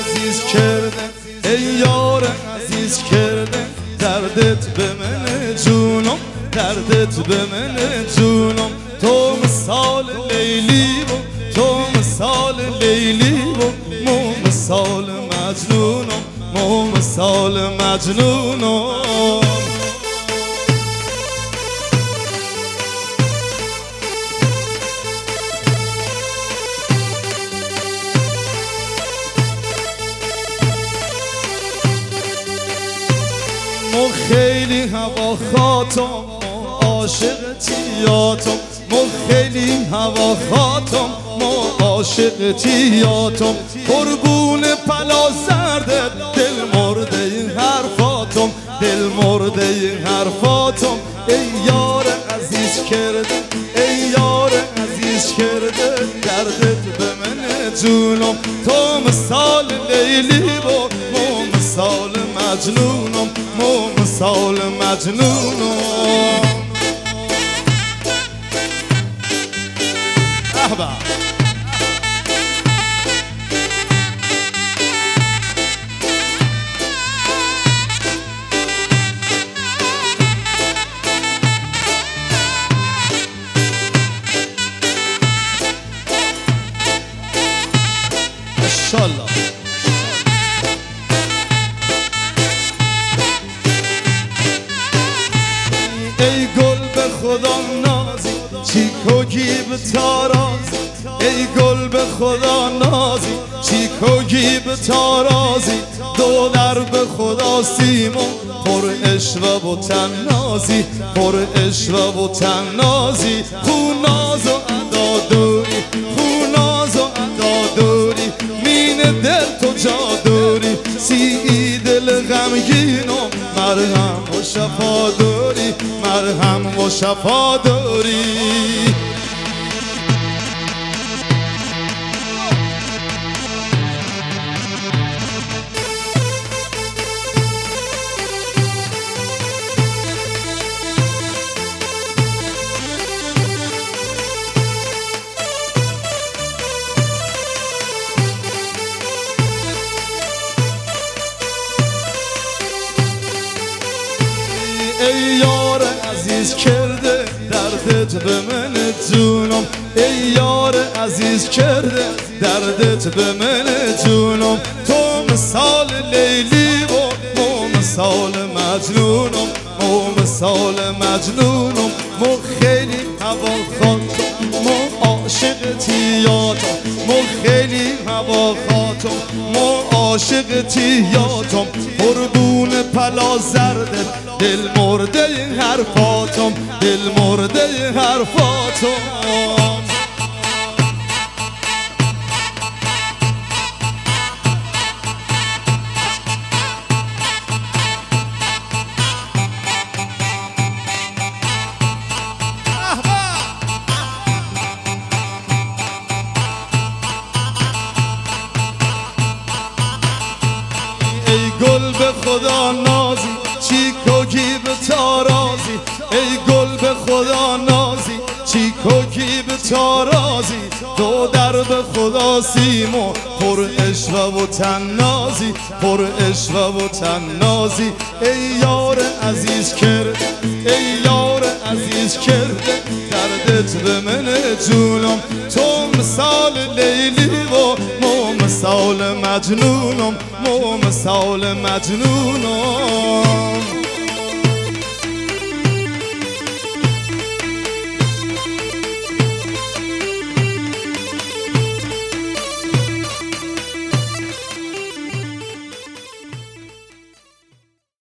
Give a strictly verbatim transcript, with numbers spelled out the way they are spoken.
عزیز کرده ای یار عزیز کرده دردت به من جونم دردت به من جونم تو مثال لیلی و تو مثال لیلی و مو مثال مجنونم مو مثال مجنونم مو خیلی هوا خاطم عاشق تیاتم مو خیلی هوا خاطم مو عاشق تیاتم قربون پلا زرده دل مرده حرفاتم دل مرده حرفاتم ای یار عزیز کرده ای یار عزیز کرده دردت به من جونم تو مثال لیلی و مو مثال مجنونم مو مثال مجنونم احبا ماشاءالله ای گل به خدا نازی چیک و گیب تارازی ای گل به خدا نازی چیک و گیب تارازی دو در به خدا سیمون پر عشق و تنازی پر عشق و تنازی خوناز و ادا دوری خوناز و ادا دوری مین دل تو جا دوری سی دل غمگینم مرهم و شفا دوری مرهم و شفا دوری ای یار عزیز کرده دردت به من جونم ای یار عزیز کرده دردت به من جونم تو مثال لیلی و مو مثال مجنونم مو مثال مجنونم مو خیلی هوا خاطم مو عاشق تیاتم مو خیلی هوا خاطم مو عاشق تیاتم قربون پلا زرده دل مرده حرفاتم دل مرده حرفاتم ای گل به خدا نازی چیک و گیب تارازی ای گل به خدا نازی چیک و گیب تارازی دو در به خدا سیمو پر عشق و تنازی پر عشق و تنازی ای یار عزیز کرده ای یار عزیز کرده دردت به من جونم تو مثال لیلی و مو مثال مجنونم مو مثال مجنونم